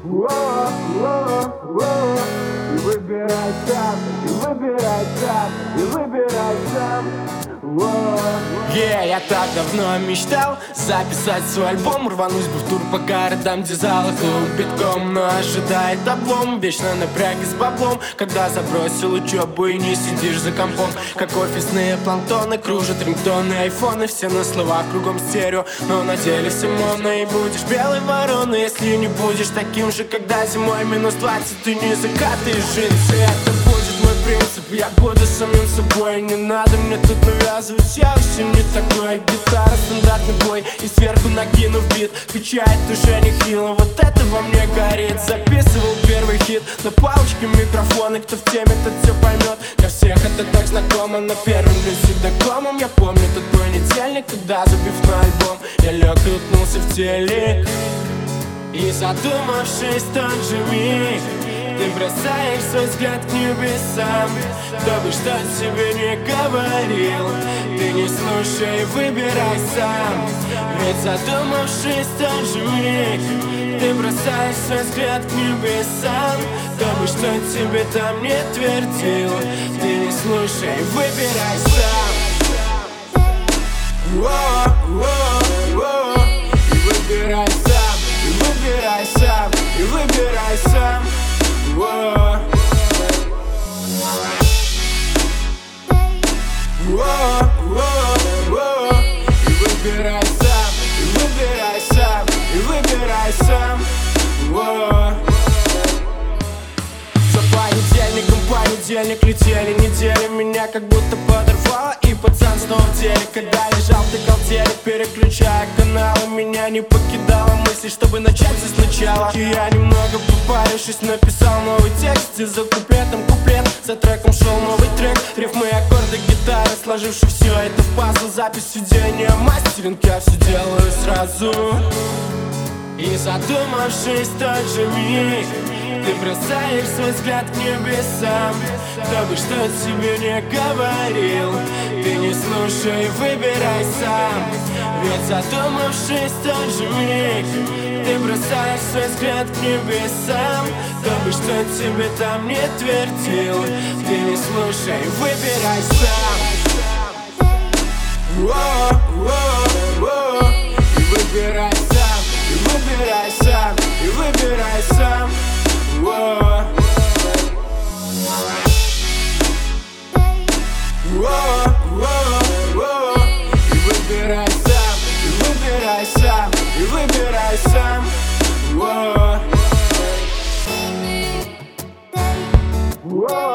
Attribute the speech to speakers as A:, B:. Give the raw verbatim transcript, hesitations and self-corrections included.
A: Воу, воу, воу. И выбирай сам, и выбирай сам, и выбирай сам.
B: Yeah, я так давно мечтал записать свой альбом, рванусь бы в тур по городам, где залы клуб битком. Но ожидает облом, вечно напряги с баблом, когда забросил учебу и не сидишь за компом. Как офисные планктоны, кружат рингтоны, айфоны. Все на словах, кругом стерео, но на деле все моно. И будешь белой вороной, если не будешь таким же, когда зимой минус двадцать, ты не закатаешь джинсы. Это будет мой принцип, я буду самим собой. Не надо мне тут навязывать, я вообще не такой. Гитара, стандартный бой, и сверху накинув бит. Печать уже нехило, вот это во мне горит. Записывал первый хит на палочке микрофона. Кто в теме, тот все поймет. Для всех это так знакомо, но первым для всегда комом. Я помню тот понедельник, когда, забив на альбом, я лег и утнулся в телек. И задумавшись в тот же миг, ты бросаешь свой взгляд к небесам. Кто бы что тебе не говорил, ты не слушай, выбирай сам. Ведь задумавшись в тот же миг, ты бросаешь свой взгляд к небесам. Кто бы что тебе там не твердил, ты не слушай, выбирай сам. Воу, воу, воу. И выбирай сам, и выбирай сам, и выбирай сам. Воу. Воу, воу, воу. И выбирай сам, и выбирай сам, и выбирай сам. Воу. За понедельником понедельник летели недели, меня как будто подорвало, и пацан снова в деле. Когда лежал в деколтере, переключая каналы, меня не покидала мысль, чтобы начать все сначала. И я немного попарившись написал новый текст, и за куплетом куплет, за треком шел новый трек. Рифмы, аккорды, гитары, сложивши все это в пазл. Запись, сведения, мастеринг, я все делаю сразу. И задумавшись в тот же миг, ты бросаешь свой взгляд к небесам. Кто бы что тебе не говорил, ты не слушай, выбирай сам. Ведь задумавшись в тот же миг, ты бросаешь свой взгляд к небесам. Кто бы что тебе там не твердил, ты не слушай, выбирай сам. Воу, воу, воу. И выбирай сам, и выбирай сам, и выбирай сам. Воу. Воу, воу, воу. И выбирай сам, и выбирай сам, и выбирай сам. Воу. Воу.